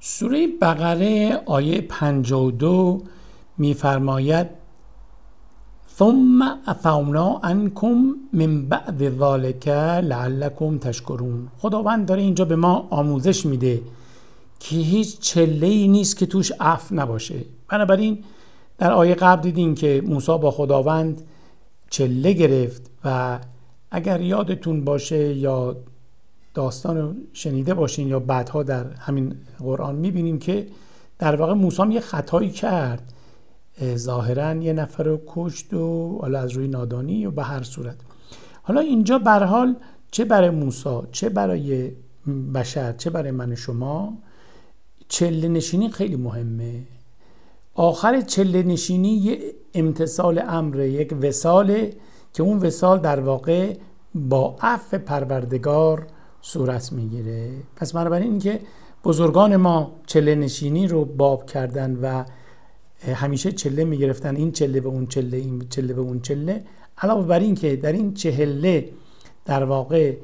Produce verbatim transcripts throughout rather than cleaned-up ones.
سوره بقره آیه پنجاه و دو می‌فرماید ثم عفونا عنکم من بعد ذلک لعلکم تشکرون. خداوند داره اینجا به ما آموزش میده که هیچ چله‌ای نیست که توش عفو نباشه. بنابراین در آیه قبل دیدین که موسی با خداوند چله گرفت و اگر یادتون باشه یا داستان رو شنیده باشین یا بعدها در همین قرآن میبینیم که در واقع موسی یه خطایی کرد، ظاهراً یه نفر رو کشت و حالا از روی نادانی و به هر صورت. حالا اینجا به هر حال چه برای موسی چه برای بشر چه برای من و شما چله نشینی خیلی مهمه. آخر چله نشینی یه امتثال امر، یک وصاله که اون وصال در واقع با عفو پروردگار صورت میگیره. پس بنابراین این که بزرگان ما چله نشینی رو باب کردن و همیشه چله میگرفتن، این چله به اون چله، این چله به اون چله، علاوه بر این که در این چهله در واقع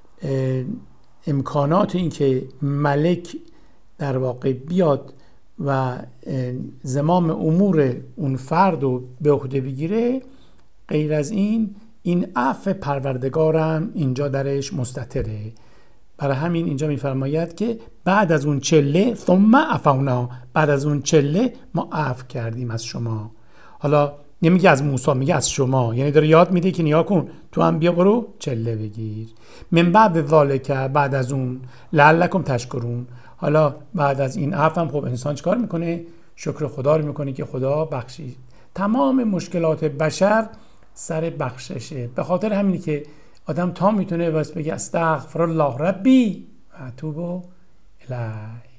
امکانات این که ملک در واقع بیاد و زمام امور اون فرد رو به عهده بگیره، غیر از این این عفو پروردگارم اینجا درش مستتره. برای همین اینجا میفرماید که بعد از اون چله ثم عفونا، بعد از اون چله ما عفو کردیم از شما. حالا نمیگه از موسی، میگه از شما، یعنی داره یاد میده که نیا کن تو هم بیا برو چله بگیر. من بعد ذالک، بعد از اون، لعلکم تشکرون. حالا بعد از این عفو هم خب انسان چیکار میکنه؟ شکر خدا رو میکنه که خدا بخشید. تمام مشکلات بشر سر بخششه. به خاطر همینی که آدم تا میتونه بس بگه استغفر الله ربی و اتوب الیه.